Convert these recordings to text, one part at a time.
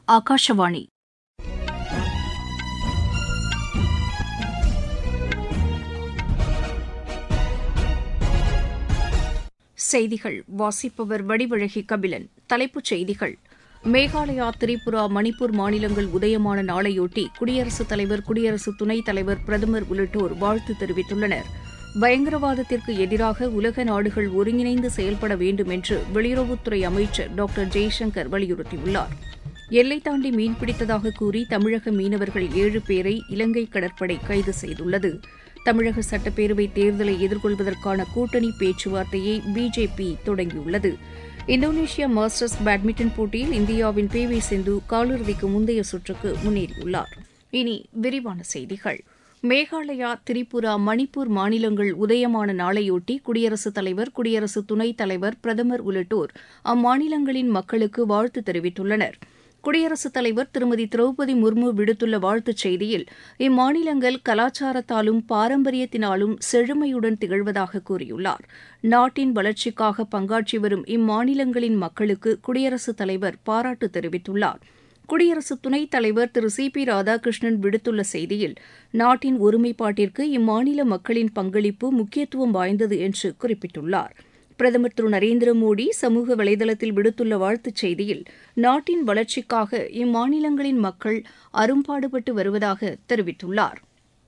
ஆகாஷவாணி செய்திகள் வாசிப்பவர் வடிவழகி கபிலன். தலைப்புச் செய்திகள்: மேகாலயா, திரிபுரா, மணிப்பூர் மாநிலங்கள் உதயமான நாளையொட்டி குடியரசுத் தலைவர், குடியரசு துணைத் தலைவர், பிரதமர் உள்ளிட்டோர் வாழ்த்து தெரிவித்துள்ளனர். பயங்கரவாதத்திற்கு எதிராக உலக நாடுகள் ஒருங்கிணைந்து செயல்பட வேண்டும் என்று வெளியுறவுத்துறை அமைச்சர் டாக்டர் ஜெய்சங்கர் வலியுறுத்தியுள்ளார். எல்லை தாண்டி மீன்பிடித்ததாக கூறி தமிழக மீனவர்கள் 7 பேரை இலங்கை கடற்படை கைது செய்துள்ளது. தமிழக சட்டப்பேரவைத் தேர்தலை எதிர்கொள்வதற்கான கூட்டணி பேச்சுவார்த்தையை பிஜேபி தொடங்கியுள்ளது. இந்தோனேஷியா மாஸ்டர்ஸ் பேட்மிண்டன் போட்டியில் இந்தியாவின் PV சிந்து காலிறுதிக்கு முந்தைய சுற்றுக்கு முன்னேறியுள்ளார். இனி விரிவான செய்திகள். மேகாலயா, திரிபுரா, மணிப்பூர் மாநிலங்கள் உதயமான நாளையொட்டி குடியரசுத் தலைவர், குடியரசு துணைத் தலைவர், பிரதமர் உள்ளிட்டோர் அம்மாநிலங்களின் மக்களுக்கு வாழ்த்து தெரிவித்துள்ளனர். குடியரசுத் தலைவர் திருமதி திரௌபதி முர்மு விடுத்துள்ள வாழ்த்துச் செய்தியில், இம்மாநிலங்கள் கலாச்சாரத்தாலும் பாரம்பரியத்தினாலும் செழுமையுடன் திகழ்வதாக கூறியுள்ளார். நாட்டின் வளர்ச்சிக்காக பங்காற்றி வரும் இம்மாநிலங்களின் மக்களுக்கு குடியரசுத் தலைவர் பாராட்டு தெரிவித்துள்ளார். குடியரசு துணைத் தலைவர் திரு CP ராதாகிருஷ்ணன் விடுத்துள்ள செய்தியில், நாட்டின் ஒருமைப்பாட்டிற்கு இம்மாநில மக்களின் பங்களிப்பு முக்கியத்துவம் வாய்ந்தது என்று குறிப்பிட்டுள்ளார். பிரதமர் திரு நரேந்திர மோடி சமூக வலைதளத்தில் விடுத்துள்ள வாழ்த்துச் செய்தியில், நாட்டின் வளர்ச்சிக்காக இம்மாநிலங்களின் மக்கள் அரும்பாடுபட்டு வருவதாக தெரிவித்துள்ளார்.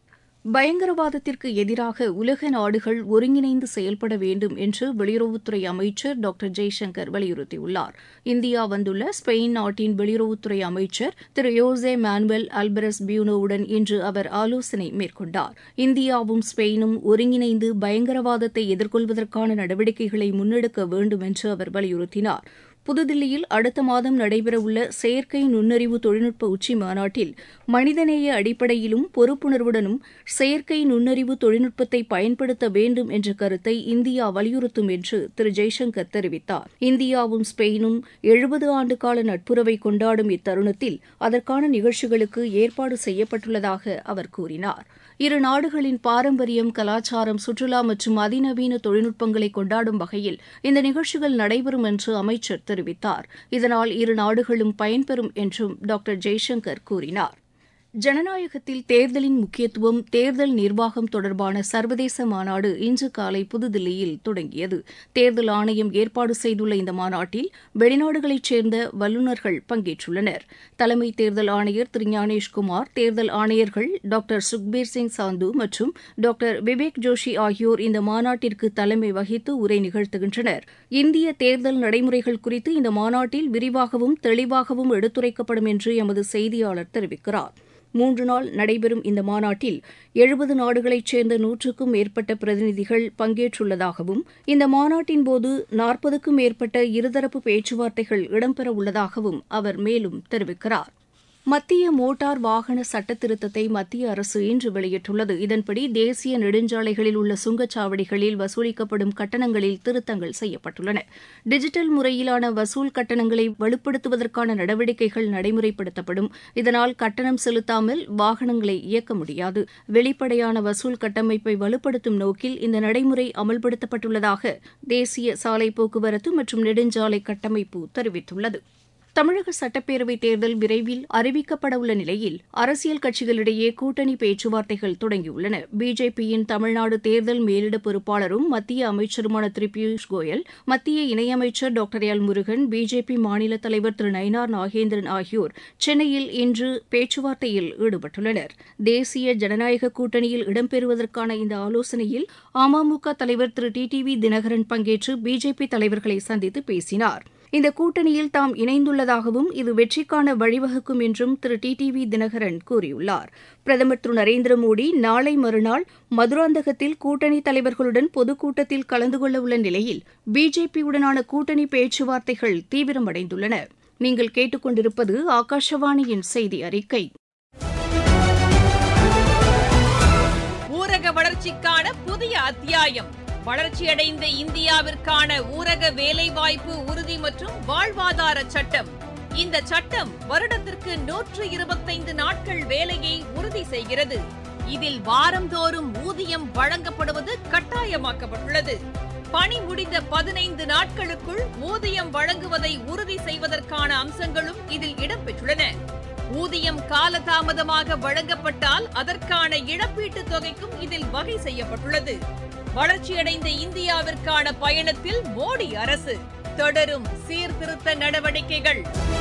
பயங்கரவாதத்திற்கு எதிராக உலக நாடுகள் ஒருங்கிணைந்து செயல்பட வேண்டும் என்று வெளியுறவுத்துறை அமைச்சர் டாக்டர் ஜெய்சங்கர் வலியுறுத்தியுள்ளார். இந்தியா வந்துள்ள ஸ்பெயின் நாட்டின் வெளியுறவுத்துறை அமைச்சர் திரு யோசே மானுவேல் அல்பரஸ் பியூனோவுடன் இன்று அவர் ஆலோசனை மேற்கொண்டார். இந்தியாவும் ஸ்பெயினும் ஒருங்கிணைந்து பயங்கரவாதத்தை எதிர்கொள்வதற்கான நடவடிக்கைகளை முன்னெடுக்க வேண்டும் என்று அவர் வலியுறுத்தினார். புதுதில்லியில் அடுத்த மாதம் நடைபெறவுள்ள செயற்கை நுண்ணறிவு தொழில்நுட்ப உச்சி மாநாட்டில் மனிதநேய அடிப்படையிலும் பொறுப்புணர்வுடனும் செயற்கை நுண்ணறிவு தொழில்நுட்பத்தை பயன்படுத்த வேண்டும் என்ற கருத்தை இந்தியா வலியுறுத்தும் என்று திரு ஜெய்சங்கர் தெரிவித்தார். இந்தியாவும் ஸ்பெயினும் 70 ஆண்டுகால நட்புறவை கொண்டாடும் இத்தருணத்தில் அதற்கான நிகழ்ச்சிகளுக்கு ஏற்பாடு செய்யப்பட்டுள்ளதாக அவர் கூறினார். இரு நாடுகளின் பாரம்பரியம், கலாச்சாரம், சுற்றுலா மற்றும் அதிநவீன தொழில்நுட்பங்களை கொண்டாடும் வகையில் இந்த நிகழ்ச்சிகள் நடைபெறும் என்று அமைச்சர் தெரிவித்தார். இதனால் இரு நாடுகளும் பயன்பெறும் என்றும் டாக்டர் ஜெய்சங்கர் கூறினார். ஜனநாயகத்தில் தேர்தலின் முக்கியத்துவம், தேர்தல் நிர்வாகம் தொடர்பான சர்வதேச மாநாடு இன்று காலை புதுதில்லியில் தொடங்கியது. தேர்தல் ஆணையம் ஏற்பாடு செய்துள்ள இந்த மாநாட்டில் வெளிநாடுகளைச் சேர்ந்த வல்லுநர்கள் பங்கேற்றுள்ளனர். தலைமை தேர்தல் ஆணையர் திரு ஞானேஷ்குமார், தேர்தல் ஆணையர்கள் டாக்டர் சுக்பீர் சிங் சாந்து மற்றும் டாக்டர் விவேக் ஜோஷி ஆகியோர் இந்த மாநாட்டிற்கு தலைமை வகித்து உரை நிகழ்த்துகின்றனர். இந்திய தேர்தல் நடைமுறைகள் குறித்து இந்த மாநாட்டில் விரிவாகவும் தெளிவாகவும் எடுத்துரைக்கப்படும் என்று எமது செய்தியாளர் தெரிவிக்கிறார். 3 நாள் நடைபெறும் இந்த மாநாட்டில் 70 நாடுகளைச் சேர்ந்த 100க்கும் மேற்பட்ட பிரதிநிதிகள் பங்கேற்றுள்ளதாகவும் இந்த மாநாட்டின்போது 40க்கும் மேற்பட்ட இருதரப்பு பேச்சுவார்த்தைகள் இடம்பெறவுள்ளதாகவும் அவர் மேலும் தெரிவிக்கிறார். மத்திய மோட்டார் வாகன சட்டத்திருத்தத்தை மத்திய அரசு இன்று வெளியிட்டுள்ளது. இதன்படி தேசிய நெடுஞ்சாலைகளில் உள்ள சுங்கச்சாவடிகளில் வசூலிக்கப்படும் கட்டணங்களில் திருத்தங்கள் செய்யப்பட்டுள்ளன. டிஜிட்டல் முறையிலான வசூல் கட்டணங்களை வலுப்படுத்துவதற்கான நடவடிக்கைகள் நடைமுறைப்படுத்தப்படும். இதனால் கட்டணம் செலுத்தாமல் வாகனங்களை இயக்க முடியாது. வெளிப்படையான வசூல் கட்டமைப்பை வலுப்படுத்தும் நோக்கில் இந்த நடைமுறை அமல்படுத்தப்பட்டுள்ளதாக தேசிய சாலை போக்குவரத்து மற்றும் நெடுஞ்சாலை கட்டமைப்பு தெரிவித்துள்ளது. தமிழக சட்டப்பேரவைத் தேர்தல் விரைவில் அறிவிக்கப்படவுள்ள நிலையில் அரசியல் கட்சிகளிடையே கூட்டணி பேச்சுவார்த்தைகள் தொடங்கியுள்ளன. பிஜேபியின் தமிழ்நாடு தேர்தல் மேலிட பொறுப்பாளரும் மத்திய அமைச்சருமான திரு பியூஷ் கோயல், மத்திய இணையமைச்சர் டாக்டர் எல் முருகன், பிஜேபி மாநில தலைவர் திரு நயினார் நாகேந்திரன் ஆகியோர் சென்னையில் இன்று பேச்சுவார்த்தையில் ஈடுபட்டுள்ளனர். தேசிய ஜனநாயக கூட்டணியில் இடம்பெறுவதற்கான இந்த ஆலோசனையில் அமமுக தலைவர் திரு டிடிவி தினகரன் பங்கேற்று பிஜேபி தலைவர்களை சந்தித்து பேசினார். இந்த கூட்டணியில் தாம் இணைந்துள்ளதாகவும் இது வெற்றிக்கான வழிவகுக்கும் என்றும் திரு டிடிவி தினகரன் கூறியுள்ளார். பிரதமர் திரு நரேந்திர மோடி நாளை மறுநாள் மதுராந்தகத்தில் கூட்டணி தலைவர்களுடன் பொதுக்கூட்டத்தில் கலந்து கொள்ளவுள்ள நிலையில் பிஜேபியுடனான கூட்டணி பேச்சுவார்த்தைகள் தீவிரமடைந்துள்ளன. நீங்கள் கேட்டுக்கொண்டிருப்பது ஆகாஷவாணியின் செய்தி அறிக்கை. ஊரக வளர்ச்சிக்கான புதிய அத்தியாயம். வளர்ச்சியடைந்த இந்தியாவிற்கான ஊரக வேலைவாய்ப்பு உறுதி மற்றும் வாழ்வாதார சட்டம். இந்த சட்டம் வருடத்திற்கு 125 நாட்கள் வேலையை உறுதி செய்கிறது. இதில் வாரந்தோறும் ஊதியம் வழங்கப்படுவது கட்டாயமாக்கப்பட்டுள்ளது. பணி முடிந்த 15 நாட்களுக்குள் ஊதியம் வழங்குவதை உறுதி செய்வதற்கான அம்சங்களும் இதில் இடம்பெற்றுள்ளன. ஊதியம் காலதாமதமாக வழங்கப்பட்டால் அதற்கான இழப்பீட்டுத் தொகைக்கும் இதில் வகை செய்யப்பட்டுள்ளது. வளர்ச்சியடைந்த இந்தியாவிற்கான பயணத்தில் மோடி அரசு தொடரும் சீர்திருத்த நடவடிக்கைகள்.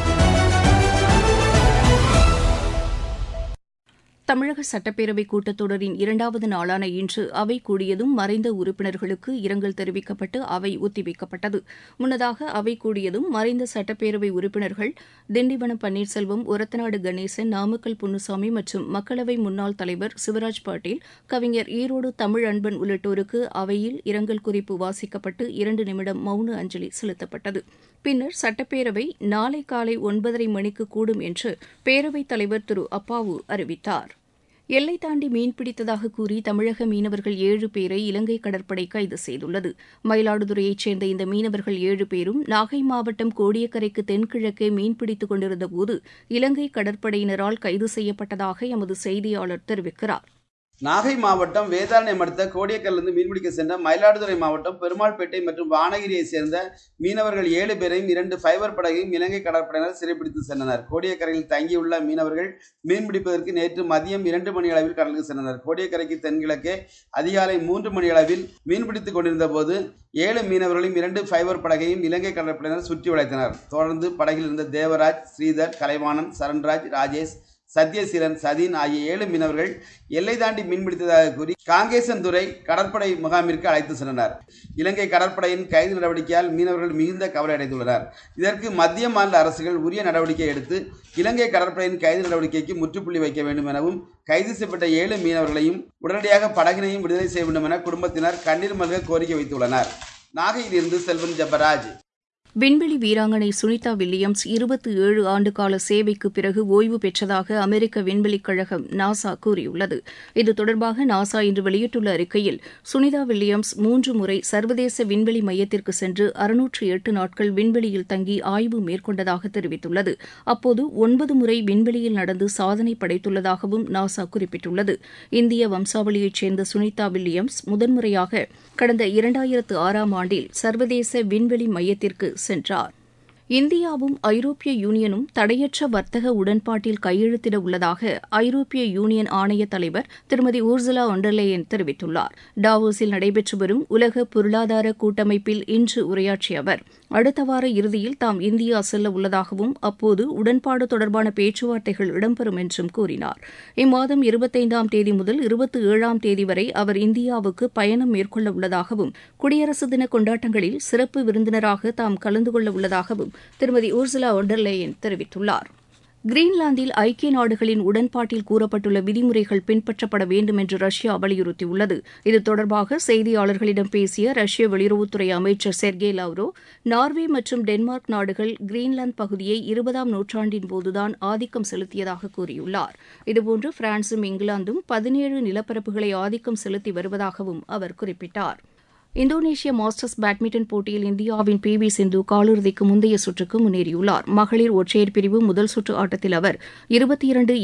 தமிழக சட்டப்பேரவை கூட்டத்தொடரின் 2வது நாளான இன்று அவை கூடியதும் மறைந்த உறுப்பினர்களுக்கு இரங்கல் தெரிவிக்கப்பட்டு அவை ஒத்திவைக்கப்பட்டது. முன்னதாக அவை கூடியதும் மறைந்த சட்டப்பேரவை உறுப்பினர்கள் திண்டிவனம் பன்னீர்செல்வம், ஒரத்தநாடு கணேசன், நாமக்கல் பொன்னுசாமி மற்றும் மக்களவை முன்னாள் தலைவர் சிவராஜ் பாட்டீல், கவிஞர் ஈரோடு தமிழ் அன்பன் உள்ளிட்டோருக்கு அவையில் இரங்கல் குறிப்பு வாசிக்கப்பட்டு 2 நிமிடம் மௌன அஞ்சலி செலுத்தப்பட்டது. பின்னர் சட்டப்பேரவை நாளை காலை 9:30 மணிக்கு கூடும் என்று பேரவைத் தலைவர் திரு அப்பாவு அறிவித்தார். எல்லை தாண்டி மீன்பிடித்ததாக கூறி தமிழக மீனவர்கள் 7 பேரை இலங்கை கடற்படை கைது செய்துள்ளது. மயிலாடுதுறையைச் சேர்ந்த இந்த மீனவர்கள் 7 பேரும் நாகை மாவட்டம் கோடியக்கரைக்கு தென்கிழக்கே மீன்பிடித்துக் கொண்டிருந்தபோது இலங்கை கடற்படையினரால் கைது செய்யப்பட்டதாக எமது செய்தியாளர் தெரிவிக்கிறார். நாகை மாவட்டம் வேதாரண்யம் அடுத்த கோடியக்கரிலிருந்து மீன்பிடிக்க சென்ற மயிலாடுதுறை மாவட்டம் பெருமாள்பேட்டை மற்றும் வானகிரியைச் சேர்ந்த மீனவர்கள் 7 பேரையும் 2 ஃபைபர் படகையும் இலங்கை கடற்படையினர் சிறைப்பிடித்து சென்றனர். கோடியக்கரையில் தங்கியுள்ள மீனவர்கள் மீன்பிடிப்பதற்கு நேற்று மதியம் 2 மணி அளவில் கடலுக்கு சென்றனர். கோடியக்கரைக்கு தென்கிழக்கே அதிகாலை 3 மணி அளவில் மீன்பிடித்துக் கொண்டிருந்த போது 7 மீனவர்களையும் 2 ஃபைபர் படகையும் இலங்கை கடற்படையினர் சுற்றி வளைத்தனர். தொடர்ந்து படகில் இருந்த தேவராஜ், ஸ்ரீதர், கலைவாணன், சரண்ராஜ், ராஜேஷ், சத்யசீலன், சதீன் ஆகிய 7 மீனவர்கள் எல்லை தாண்டி மீன்பிடித்ததாக கூறி காங்கேசன்துறை கடற்படை முகாமிற்கு அழைத்து சென்றனர். இலங்கை கடற்படையின் கைது நடவடிக்கையால் மீனவர்கள் மிகுந்த கவலை அடைந்துள்ளனர். இதற்கு மத்திய மாநில அரசுகள் உரிய நடவடிக்கை எடுத்து இலங்கை கடற்படையின் கைது நடவடிக்கைக்கு முற்றுப்புள்ளி வைக்க வேண்டும் எனவும், கைது செய்யப்பட்ட 7 மீனவர்களையும் உடனடியாக படகினையும் விடுதலை செய்ய வேண்டும் என குடும்பத்தினர் கண்ணீர் மல்க கோரிக்கை வைத்துள்ளனர். நாகையிலிருந்து செல்வன் ஜெபராஜ். விண்வெளி வீராங்கனை சுனிதா வில்லியம்ஸ் 27 ஆண்டுகால சேவைக்கு பிறகு ஓய்வு பெற்றதாக அமெரிக்க விண்வெளிக் கழகம் நாசா கூறியுள்ளது. இது தொடர்பாக நாசா இன்று வெளியிட்டுள்ள அறிக்கையில், சுனிதா வில்லியம்ஸ் 3 முறை சர்வதேச விண்வெளி மையத்திற்கு சென்று 608 நாட்கள் விண்வெளியில் தங்கி ஆய்வு மேற்கொண்டதாக தெரிவித்துள்ளது. அப்போது 9 முறை விண்வெளியில் நடந்து சாதனை படைத்துள்ளதாகவும் நாசா குறிப்பிட்டுள்ளது. இந்திய வம்சாவளியைச் சேர்ந்த சுனிதா வில்லியம்ஸ் முதன்முறையாக கடந்த 2006ஆம் ஆண்டில் சர்வதேச விண்வெளி மையத்திற்கு சென்றார். இந்தியாவும் ஐரோப்பிய யூனியனும் தடையற்ற வர்த்தக உடன்பாட்டில் கையெழுத்திட உள்ளதாக ஐரோப்பிய யூனியன் ஆணைய தலைவர் திருமதி ஊர்சுலா ஒண்டர்லேயன் தெரிவித்துள்ளார். டாவோஸில் நடைபெற்று வரும் உலக பொருளாதார கூட்டமைப்பில் இன்று உரையாற்றிய அவர், அடுத்த வார இறுதியில் தாம் இந்தியா செல்ல உள்ளதாகவும், அப்போது உடன்பாடு தொடர்பான பேச்சுவார்த்தைகள் இடம்பெறும் என்றும் கூறினார். இம்மாதம் 25ஆம் தேதி முதல் 27ஆம் தேதி வரை அவர் இந்தியாவுக்கு பயணம் மேற்கொள்ள உள்ளதாகவும், குடியரசு தின கொண்டாட்டங்களில் சிறப்பு விருந்தினராக தாம் கலந்து கொள்ள உள்ளதாகவும் திருமதி ஊர்சுலா ஒண்டர்லேயன் தெரிவித்துள்ளார். கிரீன்லாந்தில் ஐக்கிய நாடுகளின் உடன்பாட்டில் கூறப்பட்டுள்ள விதிமுறைகள் பின்பற்றப்பட வேண்டும் என்று ரஷ்யா வலியுறுத்தியுள்ளது. இது தொடர்பாக செய்தியாளர்களிடம் பேசிய ரஷ்ய வெளியுறவுத்துறை அமைச்சர் செர்கே லாவ்ரோவ், நார்வே மற்றும் டென்மார்க் நாடுகள் கிரீன்லாந்து பகுதியை 20ஆம் நூற்றாண்டின் போதுதான் ஆதிக்கம் செலுத்தியதாக கூறியுள்ளார். இதுபோன்று பிரான்சும் இங்கிலாந்தும் 17 நிலப்பரப்புகளை ஆதிக்கம் செலுத்தி வருவதாகவும் அவர் குறிப்பிட்டார். இந்தோனேஷிய மாஸ்டர்ஸ் பேட்மிண்டன் போட்டியில் இந்தியாவின் PV சிந்து காலிறுதிக்கு முந்தைய சுற்றுக்கு முன்னேறியுள்ளார். மகளிர் ஒற்றையர் பிரிவு முதல் சுற்று ஆட்டத்தில் அவர் 22-20,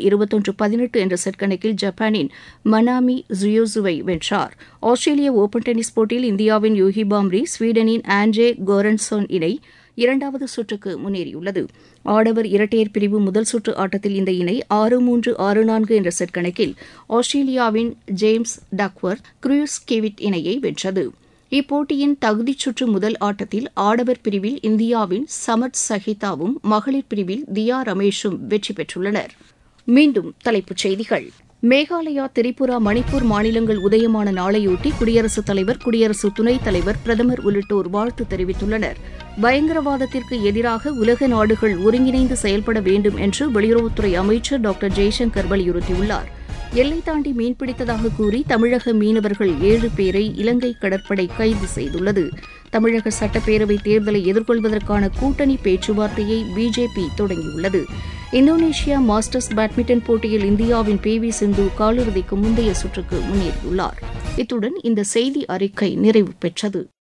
21-18 என்ற செட் கணக்கில் ஜப்பானின் மனாமி ஜுயோசுவை வென்றார். ஆஸ்திரேலிய ஓபன் டென்னிஸ் போட்டியில் இந்தியாவின் யூகி பாம்ரி ஸ்வீடனின் ஆண்ட்ரே கோரன்சோன் இணை 2வது சுற்றுக்கு முன்னேறியுள்ளது. ஆடவர் இரட்டையர் பிரிவு முதல் சுற்று ஆட்டத்தில் இந்த இணை 6-3, 6-4 என்ற செட் கணக்கில் ஆஸ்திரேலியாவின் ஜேம்ஸ் டக்வர்த் குரூஸ் கெவிட் இணையை வென்றது. இப்போட்டியின் தகுதிச் சுற்று முதல் ஆட்டத்தில் ஆடவர் பிரிவில் இந்தியாவின் சமத் சஹிதாவும், மகளிர் பிரிவில் தியா ரமேஷும் வெற்றி பெற்றுள்ளனர். மீண்டும் தலைப்புச் செய்திகள். மேகாலயா, திரிபுரா, மணிப்பூர் மாநிலங்கள் உதயமான நாளையொட்டி குடியரசுத் தலைவர், குடியரசு துணைத் தலைவர், பிரதமர் உள்ளிட்டோர் வாழ்த்து தெரிவித்துள்ளனர். பயங்கரவாதத்திற்கு எதிராக உலக நாடுகள் ஒருங்கிணைந்து செயல்பட வேண்டும் என்று வெளியுறவுத்துறை அமைச்சர் டாக்டர் ஜெய்சங்கர் வலியுறுத்தியுள்ளார். எல்லை தாண்டி மீன்பிடித்ததாக கூறி தமிழக மீனவர்கள் 7 பேரை இலங்கை கடற்படை கைது செய்துள்ளது. தமிழக சட்டப்பேரவைத் தேர்தலை எதிர்கொள்வதற்கான கூட்டணி பேச்சுவார்த்தையை பிஜேபி தொடங்கியுள்ளது. இந்தோனேஷியா மாஸ்டர்ஸ் பேட்மிண்டன் போட்டியில் இந்தியாவின் PV சிந்து காலிறுதிக்கு முந்தைய சுற்றுக்கு முன்னேறியுள்ளார். இத்துடன் இந்த செய்தி அறிக்கை நிறைவு பெற்றது.